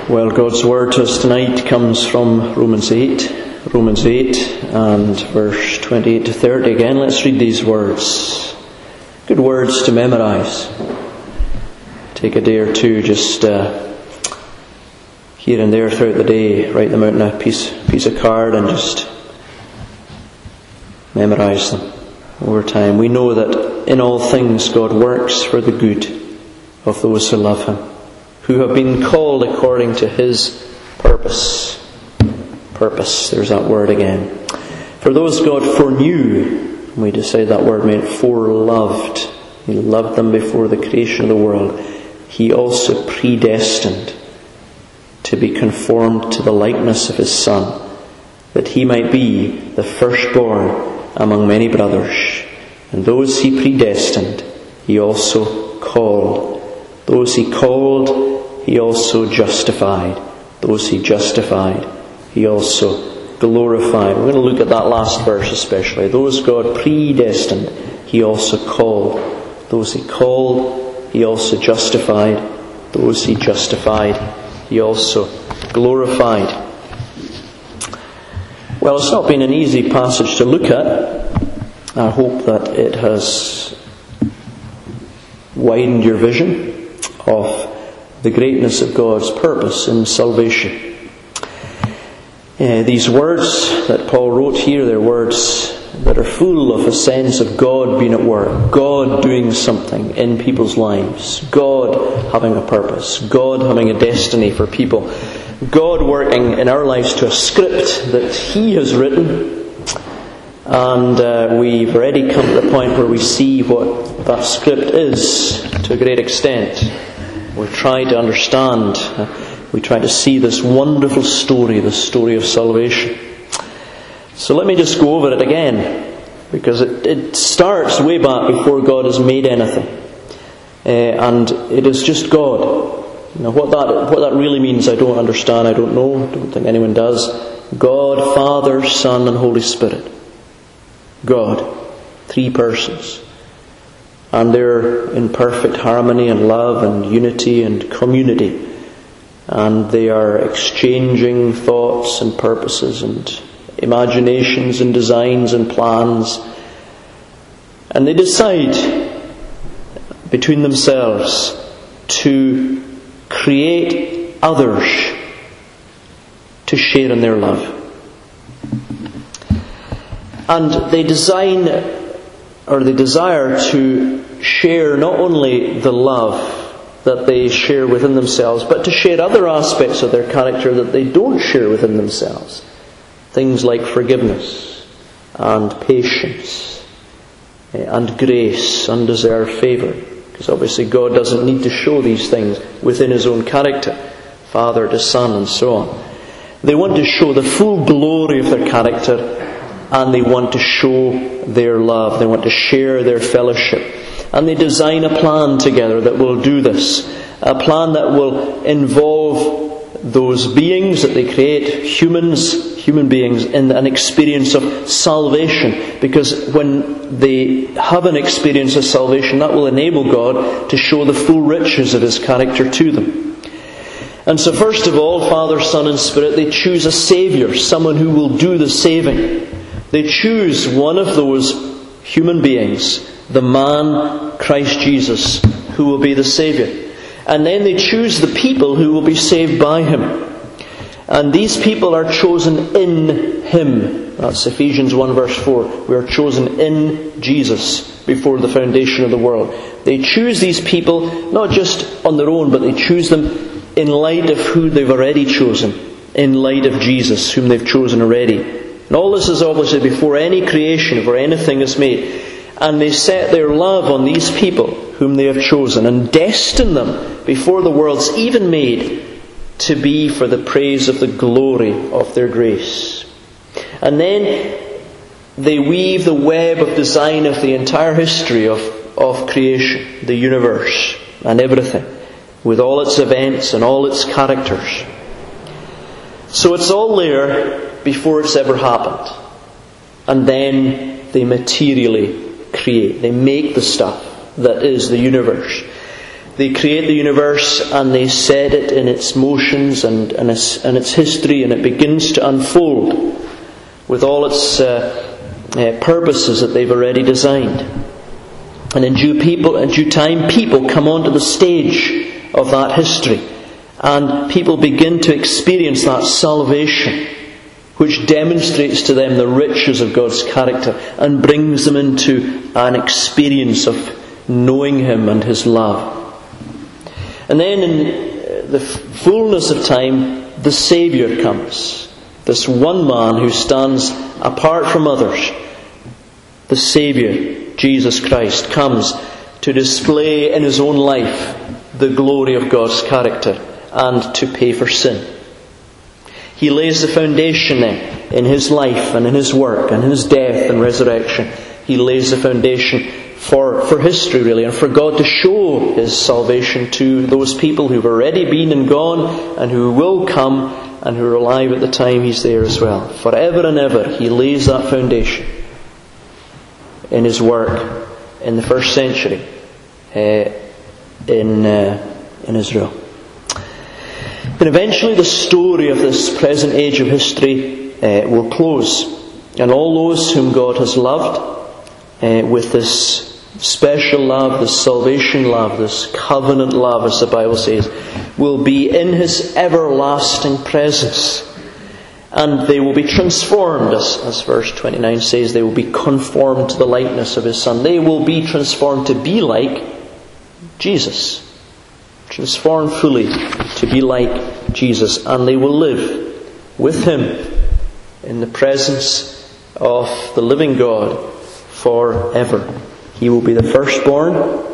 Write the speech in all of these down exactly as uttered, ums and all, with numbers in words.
Well, God's word to us tonight comes from Romans eight, Romans eight and verse twenty-eight to thirty again. Let's read these words. Good words to memorise. Take a day or two just uh, here and there throughout the day, write them out on a piece, piece of card and just memorise them over time. We know that in all things God works for the good of those who love Him, who have been called according to His purpose. Purpose, there's that word again. For those God foreknew, we decided that word meant foreloved. He loved them before the creation of the world. He also predestined to be conformed to the likeness of His Son, that He might be the firstborn among many brothers. And those He predestined, He also called. Those He called, He also justified. Those He justified, He also glorified. We're going to look at that last verse especially. Those God predestined, He also called. Those He called, He also justified. Those He justified, He also glorified. Well, it's not been an easy passage to look at. I hope that it has widened your vision of the greatness of God's purpose in salvation. Uh, these words that Paul wrote here, they're words that are full of a sense of God being at work, God doing something in people's lives, God having a purpose, God having a destiny for people, God working in our lives to a script that He has written. And uh, we've already come to the point where we see what that script is to a great extent. We try to understand, uh, we try to see this wonderful story, the story of salvation. So let me just go over it again, because it, it starts way back before God has made anything. Uh, and it is just God. Now what that, what that really means I don't understand, I don't know, I don't think anyone does. God, Father, Son and Holy Spirit. God, three persons. And they're in perfect harmony and love and unity and community. And they are exchanging thoughts and purposes and imaginations and designs and plans. And they decide between themselves to create others to share in their love. And they design, or they desire to share not only the love that they share within themselves, but to share other aspects of their character that they don't share within themselves. Things like forgiveness and patience and grace, undeserved favour. Because obviously God doesn't need to show these things within His own character, Father to Son and so on. They want to show the full glory of their character, and they want to show their love. They want to share their fellowship. And they design a plan together that will do this. A plan that will involve those beings that they create, humans, human beings, in an experience of salvation. Because when they have an experience of salvation, that will enable God to show the full riches of His character to them. And so first of all, Father, Son and Spirit, they choose a Saviour, someone who will do the saving. They choose one of those human beings, the man Christ Jesus, who will be the Saviour. And then they choose the people who will be saved by Him. And these people are chosen in Him. That's Ephesians one verse four. We are chosen in Jesus before the foundation of the world. They choose these people not just on their own, but they choose them in light of who they've already chosen. In light of Jesus, whom they've chosen already. And all this is obviously before any creation, before anything is made. And they set their love on these people whom they have chosen and destined them before the world's even made to be for the praise of the glory of their grace. And then they weave the web of design of the entire history of, of creation, the universe and everything, with all its events and all its characters. So it's all there before it's ever happened. And then they materially create. They make the stuff that is the universe. They create the universe and they set it in its motions and, and, its, and its history, and it begins to unfold with all its uh, uh, purposes that they've already designed. And in due, people, in due time, people come onto the stage of that history, and people begin to experience that salvation, which demonstrates to them the riches of God's character and brings them into an experience of knowing Him and His love. And then in the fullness of time, the Saviour comes. This one man who stands apart from others. The Saviour, Jesus Christ, comes to display in His own life the glory of God's character and to pay for sin. He lays the foundation then in His life and in His work and in His death and resurrection. He lays the foundation for, for history really, and for God to show His salvation to those people who've already been and gone and who will come and who are alive at the time He's there as well. Forever and ever He lays that foundation in His work in the first century uh, in, uh, in Israel. And eventually the story of this present age of history uh, will close. And all those whom God has loved uh, with this special love, this salvation love, this covenant love, as the Bible says, will be in His everlasting presence. And they will be transformed, as, as verse twenty-nine says, they will be conformed to the likeness of His Son. They will be transformed to be like Jesus. Transformed fully to be like Jesus. And they will live with Him in the presence of the living God forever. He will be the firstborn,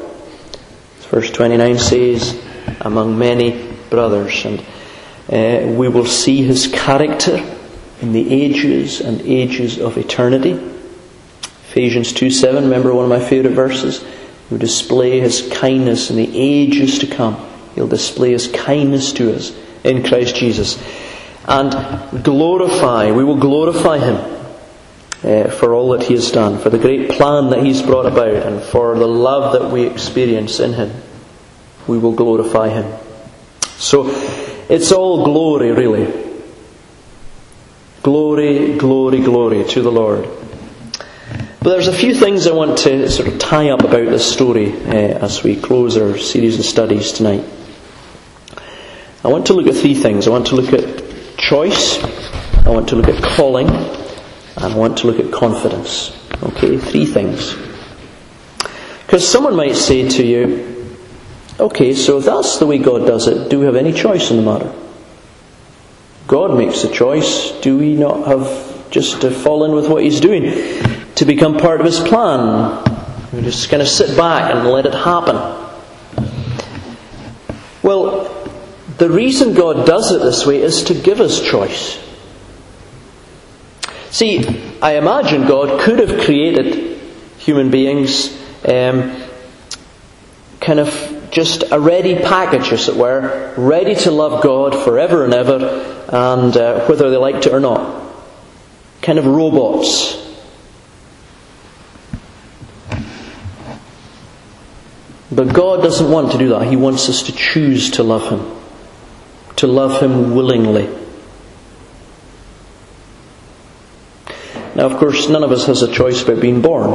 as verse twenty-nine says, among many brothers. And uh, we will see His character in the ages and ages of eternity. Ephesians two seven, remember one of my favourite verses? He will display His kindness in the ages to come. He'll display His kindness to us in Christ Jesus. And glorify, we will glorify Him uh, for all that He has done, for the great plan that He's brought about, and for the love that we experience in Him. We will glorify Him. So, it's all glory, really. Glory, glory, glory to the Lord. But there's a few things I want to sort of tie up about this story uh, as we close our series of studies tonight. I want to look at three things. I want to look at choice, I want to look at calling, and I want to look at confidence. Okay, three things. Because someone might say to you, okay, so if that's the way God does it, do we have any choice in the matter? God makes the choice. Do we not have just to fall in with what He's doing? To become part of His plan? We just kind of sit back and let it happen? Well, the reason God does it this way is to give us choice. See, I imagine God could have created human beings um, kind of just a ready package, as it were, ready to love God forever and ever, and uh, whether they liked it or not. Kind of robots. But God doesn't want to do that. He wants us to choose to love Him. To love Him willingly. Now, of course, none of us has a choice about being born.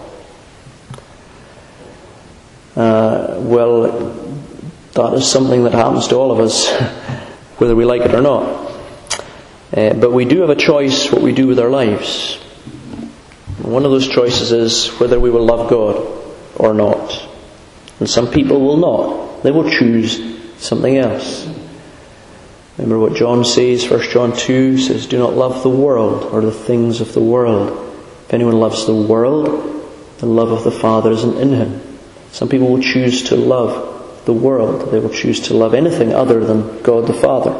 Uh, well, that is something that happens to all of us, whether we like it or not. Uh, but we do have a choice what we do with our lives. One of those choices is whether we will love God or not. And some people will not. They will choose something else. Remember what John says, First John two says, do not love the world or the things of the world. If anyone loves the world, the love of the Father isn't in him. Some people will choose to love the world. They will choose to love anything other than God the Father.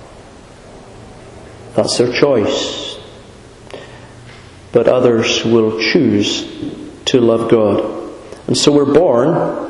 That's their choice. But others will choose to love God. And so we're born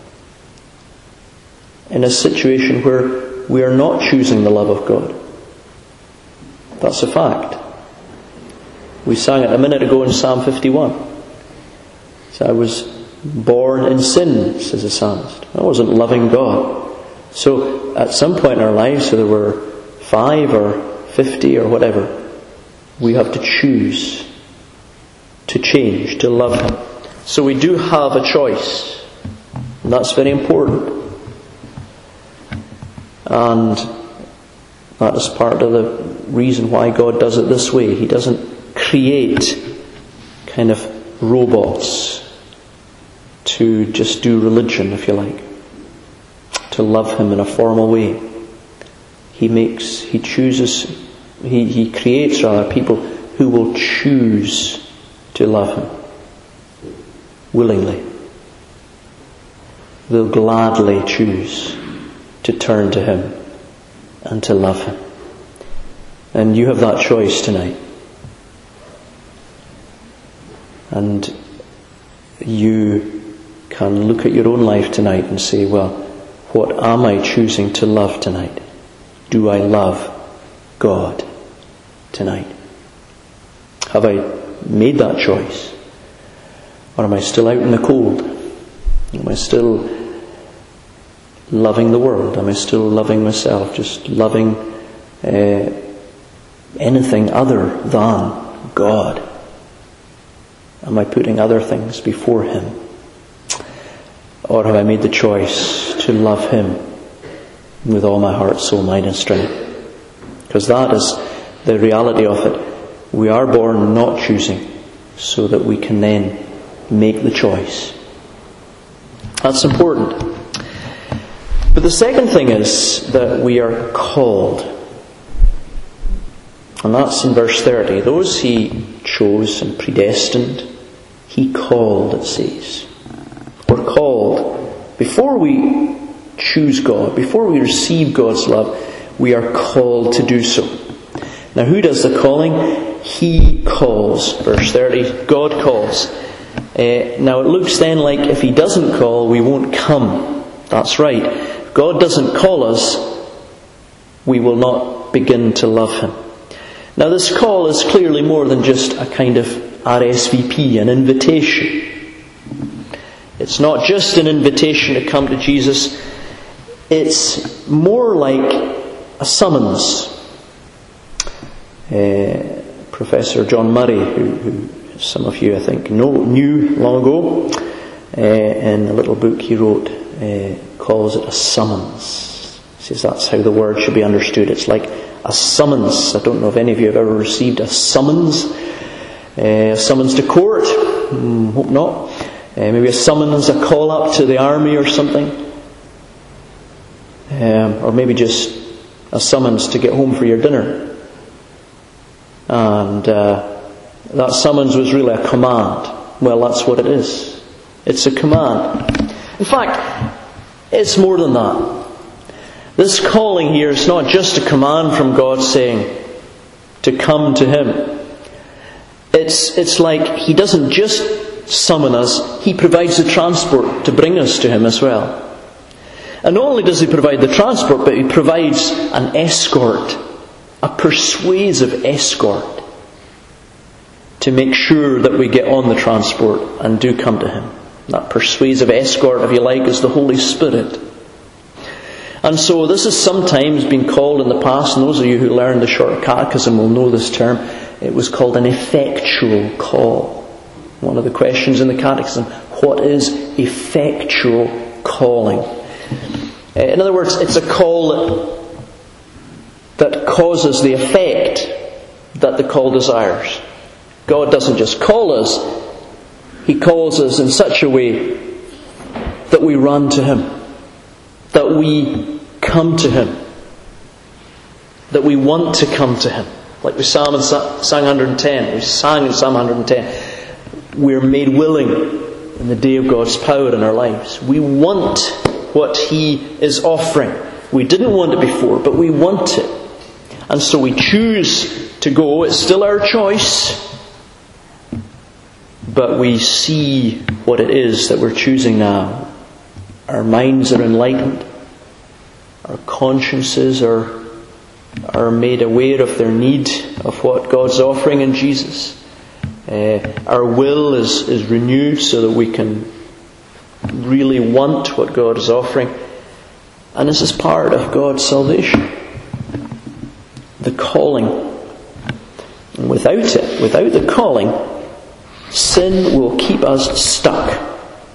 in a situation where we are not choosing the love of God. That's a fact. We sang it a minute ago in Psalm fifty-one. So I was born in sin, says the psalmist. I wasn't loving God. So at some point in our lives, whether we're five or fifty or whatever, we have to choose to change, to love Him. So we do have a choice. And that's very important. And that is part of the reason why God does it this way. He doesn't create kind of robots to just do religion, if you like, to love Him in a formal way. He makes, He chooses, He, he creates rather people who will choose to love Him willingly. They'll gladly choose to turn to Him and to love Him. And you have that choice tonight. And you can look at your own life tonight and say, well, what am I choosing to love tonight? Do I love God tonight? Have I made that choice? Or am I still out in the cold? Am I still loving the world? Am I still loving myself? Just loving uh, anything other than God? Am I putting other things before Him? Or have I made the choice to love Him with all my heart, soul, mind and strength? Because that is the reality of it. We are born not choosing, so that we can then make the choice. That's important. But the second thing is that we are called. And that's in verse thirty. Those He chose and predestined, He called, it says. We're called. Before we choose God, before we receive God's love, we are called to do so. Now who does the calling? He calls. Verse thirty, God calls. Uh, now it looks then like if He doesn't call, we won't come. That's right. If God doesn't call us, we will not begin to love Him. Now this call is clearly more than just a kind of R S V P, an invitation. It's not just an invitation to come to Jesus. It's more like a summons. Uh, Professor John Murray, who, who some of you I think know, knew long ago, uh, in a little book he wrote, uh, calls it a summons. He says that's how the word should be understood. It's like a summons. I don't know if any of you have ever received a summons. Uh, a summons to court. Mm, hope not. Uh, maybe a summons, a call up to the army or something. Um, or maybe just a summons to get home for your dinner. And uh, that summons was really a command. Well, that's what it is. It's a command. In fact, it's more than that. This calling here is not just a command from God saying to come to Him. It's, it's like He doesn't just summon us, He provides the transport to bring us to Him as well. And not only does He provide the transport, but He provides an escort, a persuasive escort, to make sure that we get on the transport and do come to Him. That persuasive escort, if you like, is the Holy Spirit. And so this has sometimes been called in the past, and those of you who learned the short catechism will know this term, it was called an effectual call. One of the questions in the catechism, what is effectual calling? In other words, it's a call that, that causes the effect that the call desires. God doesn't just call us, He calls us in such a way that we run to Him, that we come to Him, that we want to come to Him. Like we sang in Psalm one hundred ten, we sang in Psalm one hundred ten, we're made willing in the day of God's power in our lives. We want what He is offering. We didn't want it before, but we want it. And so we choose to go. It's still our choice. But we see what it is that we're choosing now. Our minds are enlightened. Our consciences are, are made aware of their need of what God's offering in Jesus. Uh, our will is, is renewed so that we can really want what God is offering. And this is part of God's salvation. The calling. And without it, without the calling, sin will keep us stuck.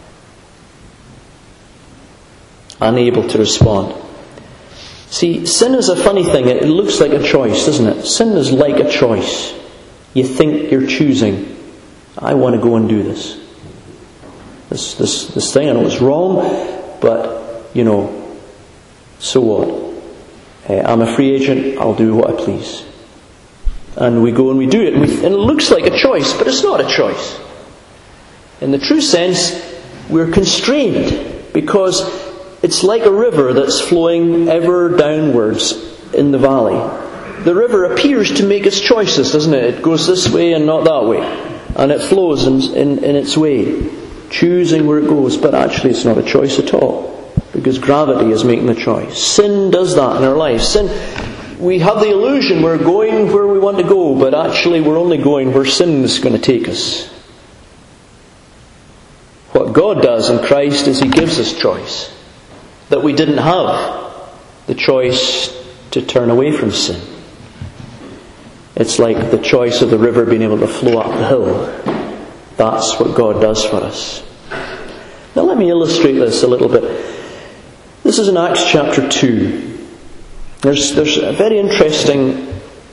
Unable to respond. See, sin is a funny thing. It looks like a choice, doesn't it? Sin is like a choice. You think you're choosing, I want to go and do this. This this this thing, I know it's wrong, but, you know, so what? Uh, I'm a free agent, I'll do what I please. And we go and we do it, and, we, and it looks like a choice, but it's not a choice. In the true sense, we're constrained, because it's like a river that's flowing ever downwards in the valley. The river appears to make its choices, doesn't it? It goes this way and not that way. And it flows in, in, in its way, choosing where it goes. But actually it's not a choice at all, because gravity is making the choice. Sin does that in our lives. Sin, we have the illusion we're going where we want to go, but actually we're only going where sin is going to take us. What God does in Christ is He gives us choice that we didn't have. The choice to turn away from sin. It's like the choice of the river being able to flow up the hill. That's what God does for us. Now let me illustrate this a little bit. This is in Acts chapter two. There's, there's a very interesting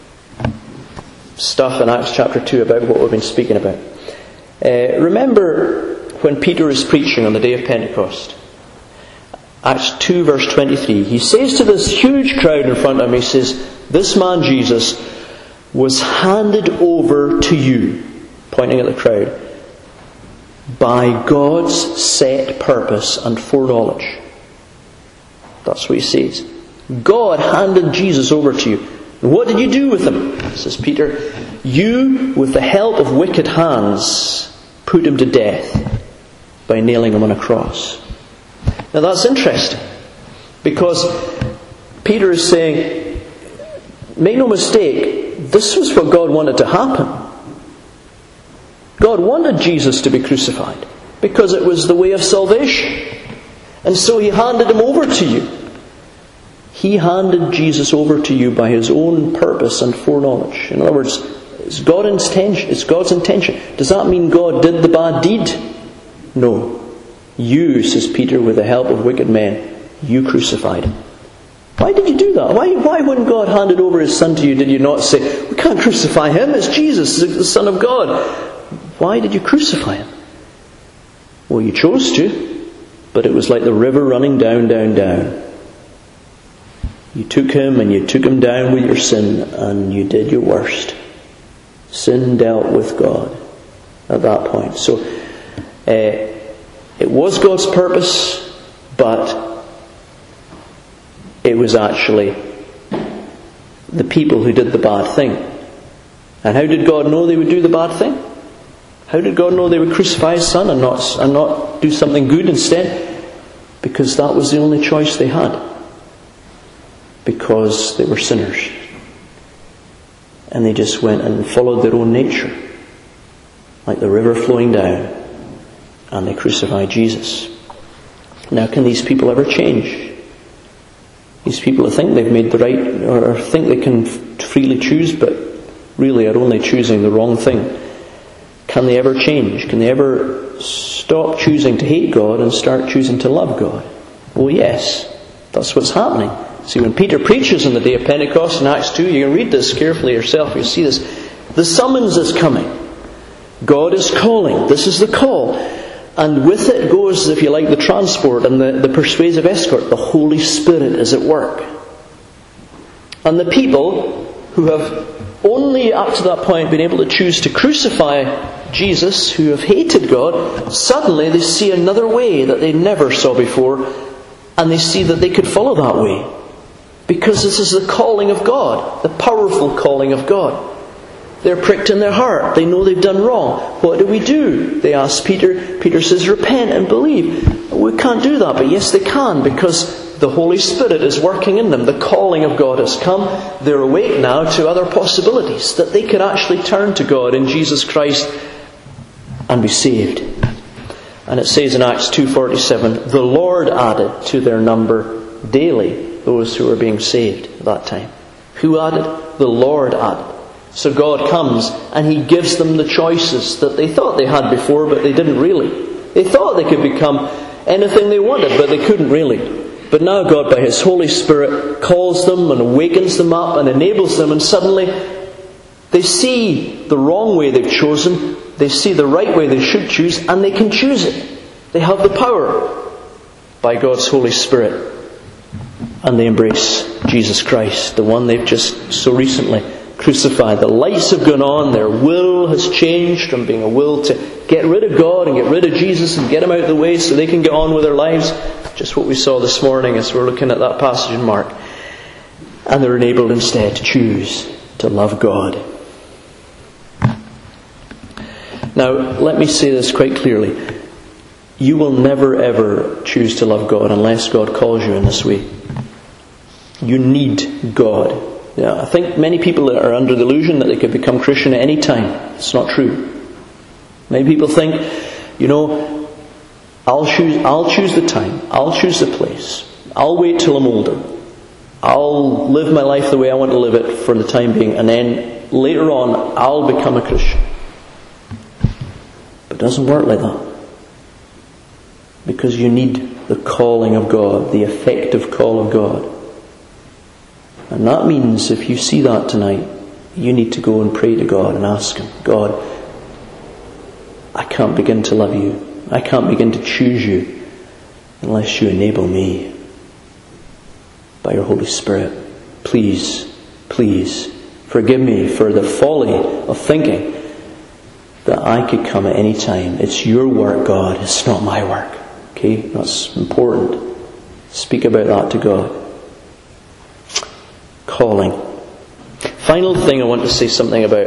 stuff in Acts chapter two about what we've been speaking about. Uh, remember when Peter is preaching on the day of Pentecost? Acts two verse twenty-three. He says to this huge crowd in front of him, he says, "This man Jesus was handed over to you," pointing at the crowd, "by God's set purpose and foreknowledge." That's what he says. God handed Jesus over to you. And what did you do with him? Says Peter, "You, with the help of wicked hands, put him to death by nailing him on a cross." Now that's interesting, because Peter is saying, make no mistake, this was what God wanted to happen. God wanted Jesus to be crucified because it was the way of salvation. And so He handed Him over to you. He handed Jesus over to you by His own purpose and foreknowledge. In other words, it's God's intention. It's God's intention. Does that mean God did the bad deed? No. You, says Peter, with the help of wicked men, you crucified Him. Why did you do that? Why, why when God handed over His Son to you, did you not say, we can't crucify Him, it's Jesus, the Son of God. Why did you crucify Him? Well, you chose to, but it was like the river running down, down, down. You took Him and you took Him down with your sin, and you did your worst. Sin dealt with God at that point. So, uh, it was God's purpose, but it was actually the people who did the bad thing. And how did God know they would do the bad thing? How did God know they would crucify His Son and not, and not do something good instead? Because that was the only choice they had. Because they were sinners. And they just went and followed their own nature, like the river flowing down. And they crucified Jesus. Now, can these people ever change? These people who think they've made the right, or think they can freely choose, but really are only choosing the wrong thing. Can they ever change? Can they ever stop choosing to hate God and start choosing to love God? Well, yes. That's what's happening. See, when Peter preaches on the day of Pentecost in Acts two, you can read this carefully yourself. You'll see this. The summons is coming. God is calling. This is the call. And with it goes, if you like, the transport and the, the persuasive escort. The Holy Spirit is at work. And the people who have only up to that point been able to choose to crucify Jesus, who have hated God, suddenly they see another way that they never saw before, and they see that they could follow that way. Because this is the calling of God, the powerful calling of God. They're pricked in their heart. They know they've done wrong. What do we do? They ask Peter. Peter says, repent and believe. We can't do that, but yes they can, because the Holy Spirit is working in them. The calling of God has come. They're awake now to other possibilities, that they could actually turn to God in Jesus Christ and be saved. And it says in Acts two forty-seven, the Lord added to their number daily those who were being saved at that time. Who added? The Lord added. So God comes and He gives them the choices that they thought they had before, but they didn't really. They thought they could become anything they wanted, but they couldn't really. But now God, by His Holy Spirit, calls them and awakens them up and enables them, and suddenly they see the wrong way they've chosen, they see the right way they should choose, and they can choose it. They have the power by God's Holy Spirit. And they embrace Jesus Christ, the one they've just so recently crucified. The lights have gone on, their will has changed from being a will to get rid of God and get rid of Jesus and get Him out of the way so they can get on with their lives. Just what we saw this morning as we're looking at that passage in Mark. And they're enabled instead to choose to love God. Now, let me say this quite clearly. You will never ever choose to love God unless God calls you in this way. You need God. Yeah, I think many people are under the illusion that they could become Christian at any time. It's not true. Many people think, you know, I'll choose, I'll choose the time. I'll choose the place. I'll wait till I'm older. I'll live my life the way I want to live it for the time being. And then later on, I'll become a Christian. But it doesn't work like that. Because you need the calling of God, the effective call of God. And that means if you see that tonight, you need to go and pray to God and ask Him, God, I can't begin to love you. I can't begin to choose you unless you enable me by your Holy Spirit. Please, please forgive me for the folly of thinking that I could come at any time. It's your work, God. It's not my work. Okay? That's important. Speak about that to God. Calling. Final thing I want to say something about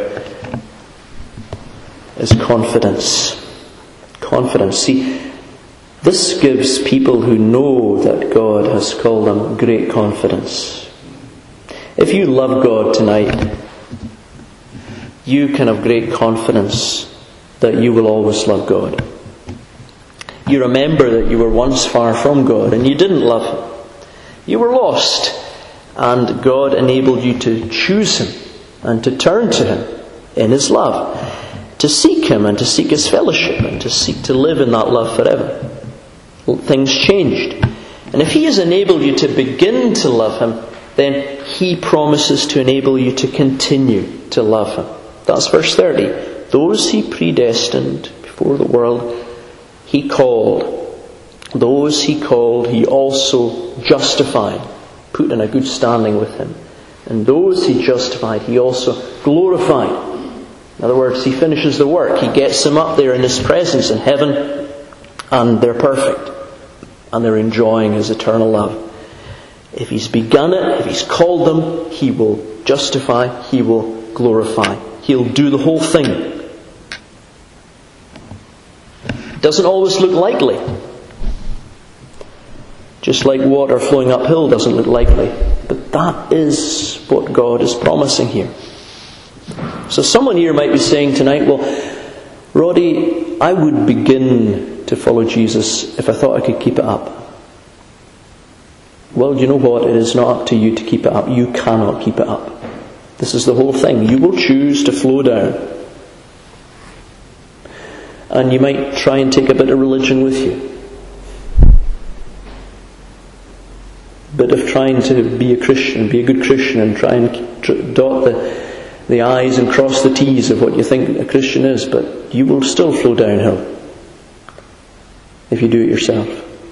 is confidence. Confidence. See, this gives people who know that God has called them great confidence. If you love God tonight, you can have great confidence that you will always love God. You remember that you were once far from God and you didn't love Him. You were lost, and God enabled you to choose Him and to turn to Him in His love, to seek Him and to seek His fellowship and to seek to live in that love forever. Things changed. And if He has enabled you to begin to love Him, then He promises to enable you to continue to love Him. That's verse thirty. Those He predestined before the world, He called. Those He called, He also justified, put in a good standing with Him. And those He justified, He also glorified. In other words, He finishes the work. He gets them up there in His presence in heaven, and they're perfect. And they're enjoying His eternal love. If He's begun it, if He's called them, He will justify, He will glorify. He'll do the whole thing. It doesn't always look likely. Just like water flowing uphill doesn't look likely. But that is what God is promising here. So someone here might be saying tonight, well, Roddy, I would begin to follow Jesus if I thought I could keep it up. Well, do you know what? It is not up to you to keep it up. You cannot keep it up. This is the whole thing. You will choose to flow down. And you might try and take a bit of religion with you. A bit of trying to be a Christian, be a good Christian, and try and dot the the I's and cross the T's of what you think a Christian is, but you will still flow downhill if you do it yourself.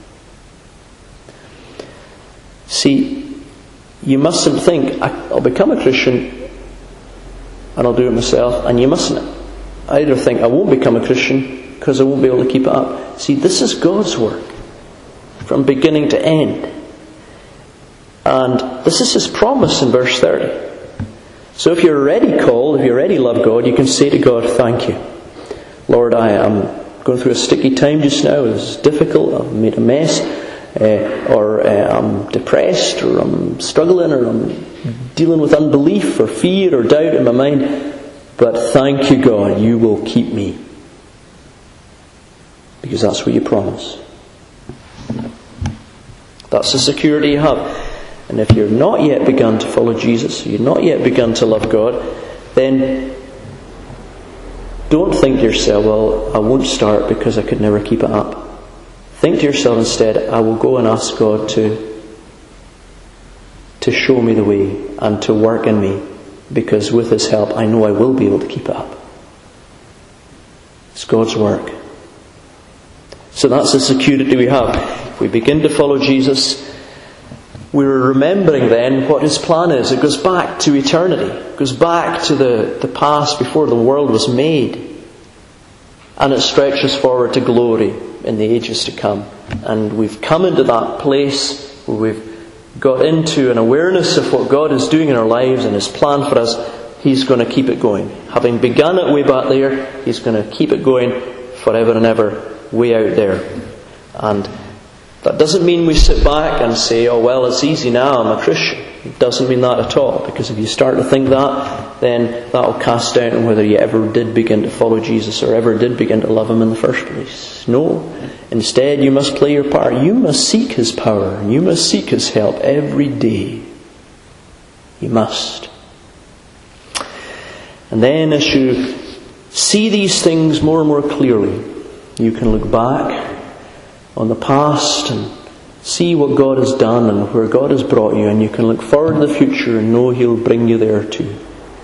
See, you mustn't think, I'll become a Christian and I'll do it myself, and you mustn't either think, I won't become a Christian because I won't be able to keep it up. See, this is God's work from beginning to end. And this is His promise in verse thirty. So if you're already called, if you already love God, you can say to God, thank you. Lord, I am going through a sticky time just now. It's difficult. I've made a mess. Uh, or uh, I'm depressed, or I'm struggling, or I'm dealing with unbelief or fear or doubt in my mind. But thank you, God, you will keep me. because that's what you promise. That's the security you have. And if you're not yet begun to follow Jesus, you've not yet begun to love God, then don't think to yourself, well, I won't start because I could never keep it up. Think to yourself instead, I will go and ask God to, to show me the way and to work in me, because with His help I know I will be able to keep it up. It's God's work. So that's the security we have. If we begin to follow Jesus, we're remembering then what His plan is. It goes back to eternity. It goes back to the, the past before the world was made. And it stretches forward to glory in the ages to come. And we've come into that place where we've got into an awareness of what God is doing in our lives and His plan for us. He's going to keep it going. Having begun it way back there, He's going to keep it going forever and ever, way out there. And that doesn't mean we sit back and say, oh well, it's easy now, I'm a Christian. It doesn't mean that at all, because if you start to think that, then that will cast doubt on whether you ever did begin to follow Jesus or ever did begin to love Him in the first place. No. Instead, you must play your part. You must seek His power and you must seek His help every day. You must. And then as you see these things more and more clearly, you can look back on the past and see what God has done and where God has brought you, and you can look forward to the future and know He'll bring you there too.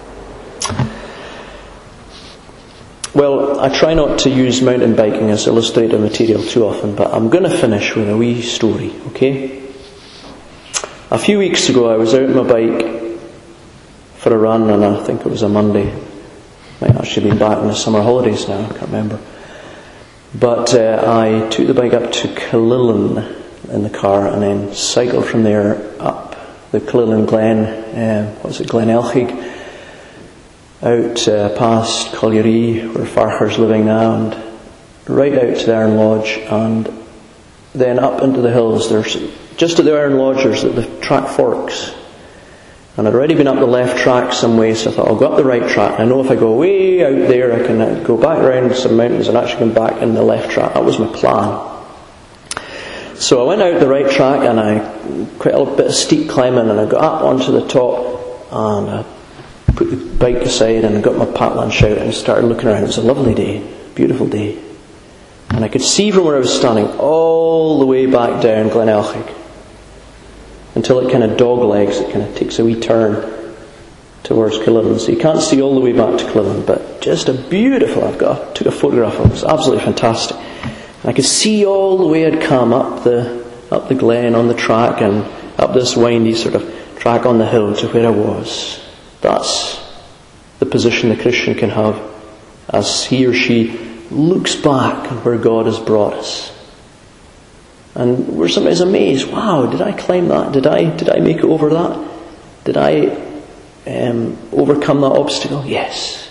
Well, I try not to use mountain biking as illustrative material too often, but I'm going to finish with a wee story, okay? A few weeks ago I was out on my bike for a run, and I think it was a Monday. Might actually been back in the summer holidays now, I can't remember. But uh, I took the bike up to Killillan in the car and then cycled from there up the Killillan Glen, uh, what was it, Glen Elchig, out uh, past Colliery, where Farcher's living now, and right out to the Iron Lodge, and then up into the hills. There's just at the Iron Lodge, there's the track forks. And I'd already been up the left track some way, so I thought I'll go up the right track. I know if I go way out there, I can go back around some mountains and actually come back in the left track. That was my plan. So I went out the right track, and I quite a bit of steep climbing, and I got up onto the top, and I put the bike aside, and I got my pack lunch out and started looking around. It was a lovely day, beautiful day, and I could see from where I was standing all the way back down Glen Elchig, until it kind of dog legs, it kind of takes a wee turn towards Killillan. So you can't see all the way back to Killillan, but just a beautiful, I've got, I took a photograph of it, it was absolutely fantastic. And I could see all the way I'd come up the, up the glen on the track and up this windy sort of track on the hill to where I was. That's the position the Christian can have as he or she looks back on where God has brought us. And we're sometimes amazed, wow, did I climb that? Did I did I make it over that? Did I um, overcome that obstacle? Yes.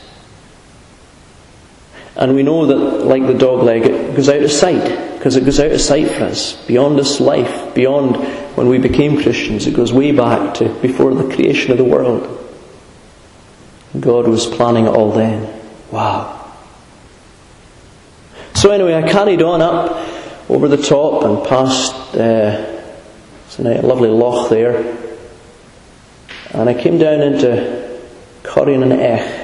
And we know that, like the dog leg, it goes out of sight, because it goes out of sight for us, beyond this life, beyond when we became Christians. It goes way back to before the creation of the world. God was planning it all then. Wow. So anyway, I carried on up over the top and past uh, it's a lovely loch there, and I came down into Corrin and Ech.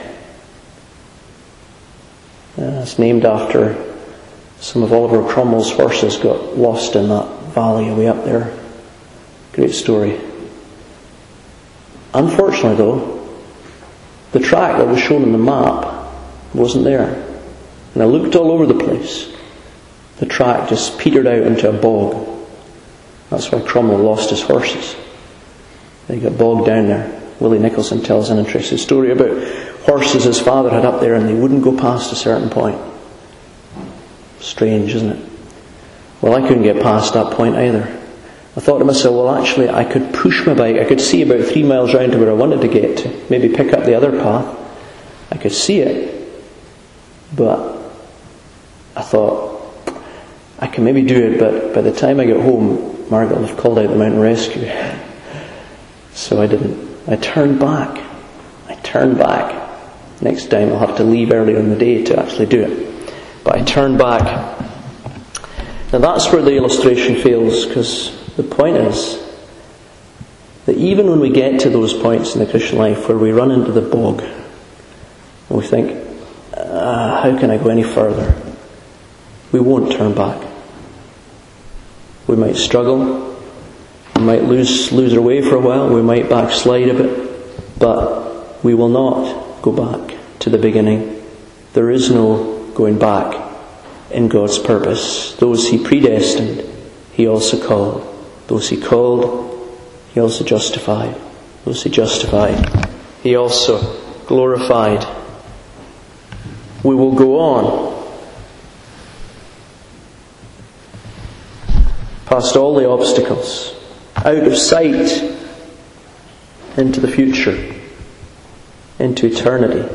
Uh, it's named after some of Oliver Cromwell's horses got lost in that valley way up there. Great story. Unfortunately though, the track that was shown on the map wasn't there, and I looked all over the place. The track just petered out into a bog. That's why Cromwell lost his horses. They got bogged down there. Willie Nicholson tells an interesting story about horses his father had up there, and they wouldn't go past a certain point. Strange, isn't it? Well, I couldn't get past that point either. I thought to myself, well, actually, I could push my bike. I could see about three miles round to where I wanted to get to. Maybe pick up the other path. I could see it. But I thought, I can maybe do it, but by the time I get home, Margaret will have called out the mountain rescue. So I didn't. I turned back. I turned back. Next time I'll have to leave earlier in the day to actually do it. But I turned back, Now that's where the illustration fails, because the point is that even when we get to those points in the Christian life where we run into the bog and we think, ah, how can I go any further? We won't turn back. We might struggle, we might lose lose our way for a while, we might backslide a bit, but we will not go back to the beginning. There is no going back in God's purpose. Those He predestined, He also called. Those He called, He also justified. Those He justified, He also glorified. We will go on past all the obstacles, out of sight, into the future, into eternity.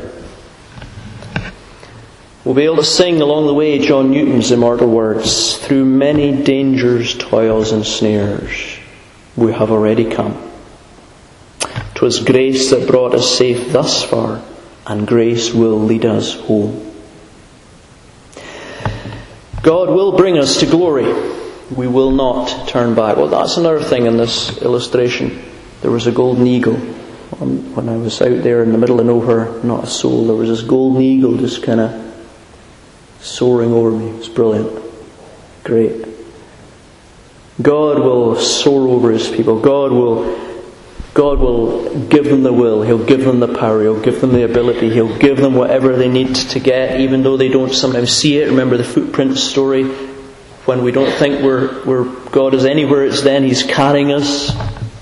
We'll be able to sing along the way John Newton's immortal words, through many dangers, toils and snares we have already come. 'Twas grace that brought us safe thus far, and grace will lead us home. God will bring us to glory. We will not turn back. Well, that's another thing in this illustration. There was a golden eagle. When I was out there in the middle of nowhere, not a soul, there was this golden eagle just kind of soaring over me. It was brilliant. Great. God will soar over His people. God will God will give them the will. He'll give them the power. He'll give them the ability. He'll give them whatever they need to get, even though they don't sometimes see it. Remember the footprint story? When we don't think we're, we're God is anywhere, it's then He's carrying us.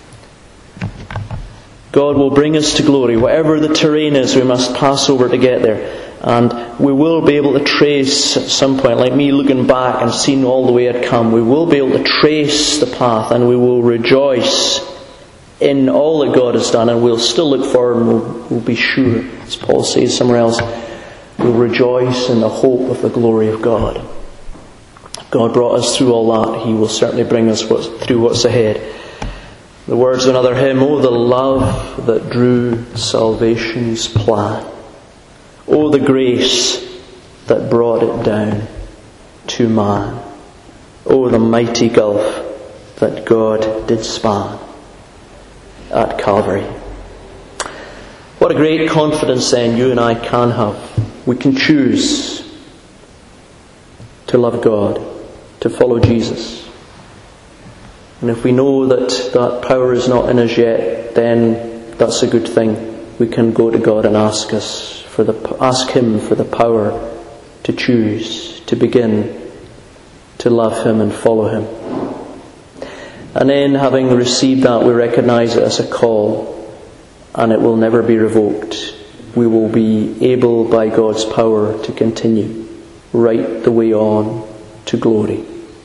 God will bring us to glory. Whatever the terrain is, we must pass over to get there. And we will be able to trace at some point, like me looking back and seeing all the way I'd come, we will be able to trace the path, and we will rejoice in all that God has done, and we'll still look forward and we'll, we'll be sure, as Paul says somewhere else, we'll rejoice in the hope of the glory of God. God brought us through all that. He will certainly bring us what's, through what's ahead. The words of another hymn, oh, the love that drew salvation's plan. Oh, the grace that brought it down to man. Oh, the mighty gulf that God did span at Calvary. What a great confidence then you and I can have. We can choose to love God, to follow Jesus. And if we know that that power is not in us yet, then that's a good thing. We can go to God and ask us for the ask Him for the power to choose, to begin to love Him and follow Him. And then, having received that, we recognize it as a call, and it will never be revoked. We will be able, by God's power, to continue right the way on to glory.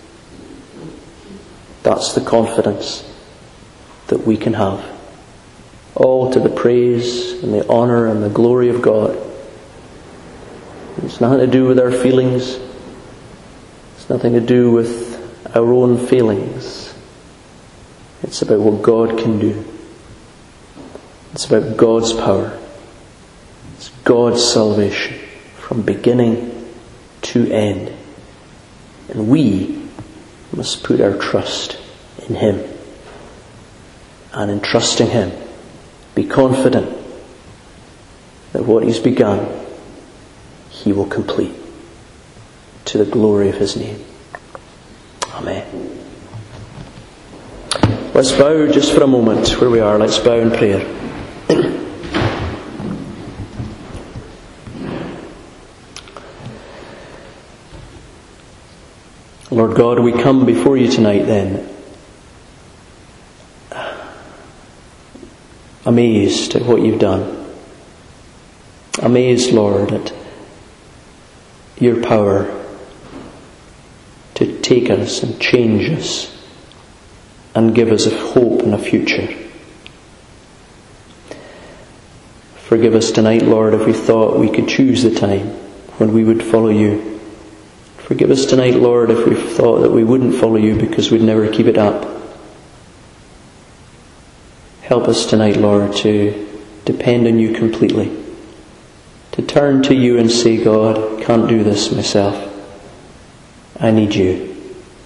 That's the confidence that we can have. All to the praise and the honour and the glory of God. It's nothing to do with our feelings. It's nothing to do with our own feelings. It's about what God can do. It's about God's power. It's God's salvation from beginning to end. And we must put our trust in Him. And in trusting Him, be confident that what He's begun, He will complete to the glory of His name. Amen. Let's bow just for a moment where we are. Let's bow in prayer. Lord God, we come before You tonight then, amazed at what You've done. Amazed, Lord, at Your power to take us and change us and give us a hope and a future. Forgive us tonight, Lord, if we thought we could choose the time when we would follow You. Forgive us tonight, Lord, if we thought that we wouldn't follow You because we'd never keep it up. Help us tonight, Lord, to depend on You completely. To turn to You and say, God, I can't do this myself. I need You.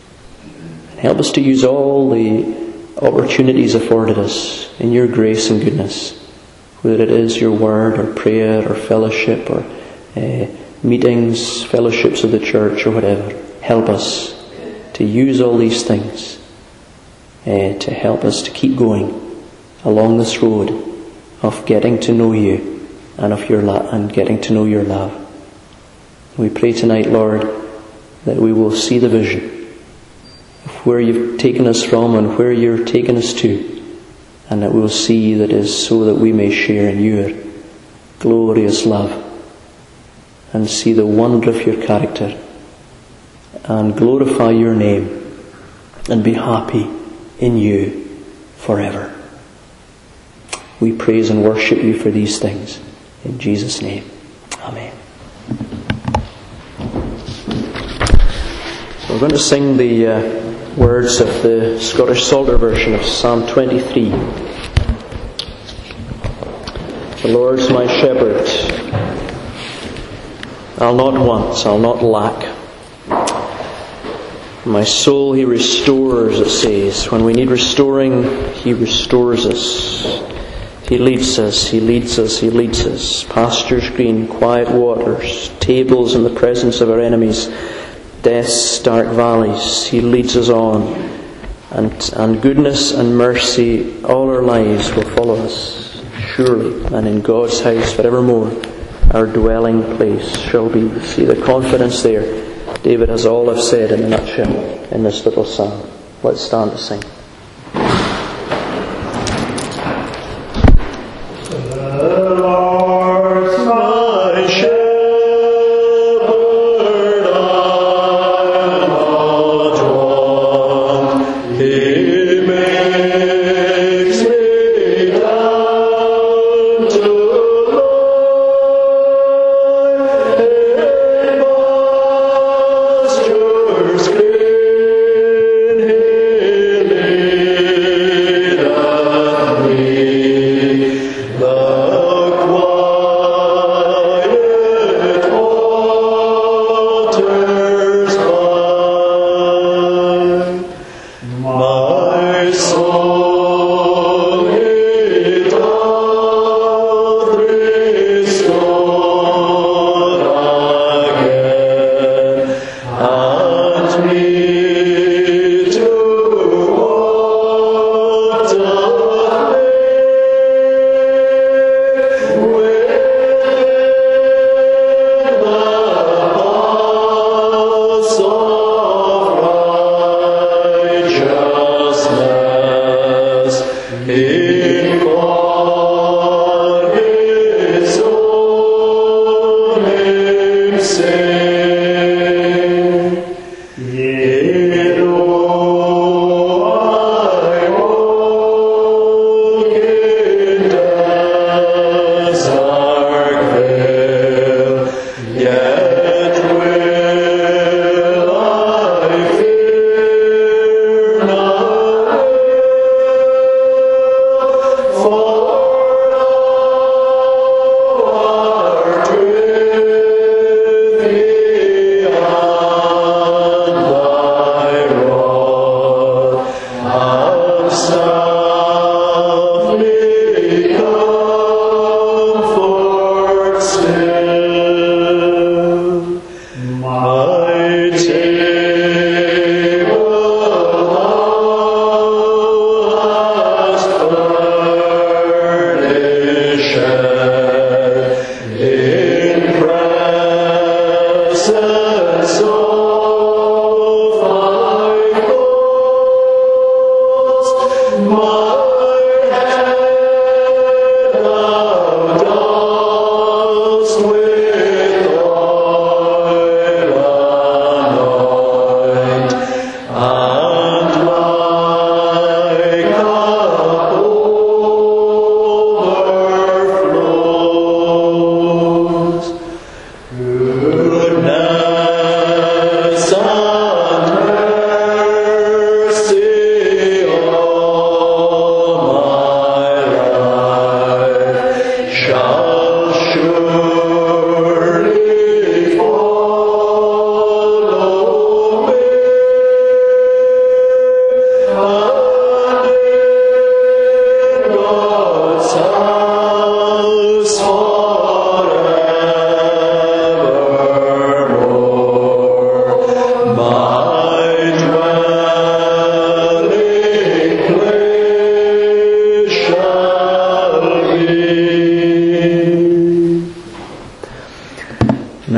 Help us to use all the opportunities afforded us in your grace and goodness, whether it is your word or prayer or fellowship or uh, meetings, fellowships of the church or whatever. Help us to use all these things uh, to help us to keep going along this road of getting to know you and of your lo- and getting to know your love. We pray tonight, Lord, that we will see the vision of where you've taken us from and where you're taking us to, and that we will see that is so that we may share in your glorious love and see the wonder of your character and glorify your name and be happy in you forever. We praise and worship you for these things. In Jesus' name. Amen. We're going to sing the uh, words of the Scottish Psalter version of Psalm twenty-three. The Lord's my shepherd. I'll not want, I'll not lack. My soul he restores, it says. When we need restoring, he restores us. He leads us, he leads us, he leads us. Pastures green, quiet waters, tables in the presence of our enemies, death's dark valleys. He leads us on. And, and goodness and mercy all our lives will follow us, surely. And in God's house forevermore, our dwelling place shall be. See the confidence there. David has all I've said in a nutshell in this little psalm. Let's stand to sing.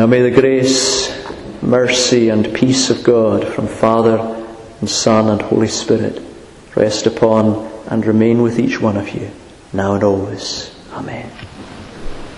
Now may the grace, mercy and peace of God from Father and Son and Holy Spirit rest upon and remain with each one of you, now and always. Amen.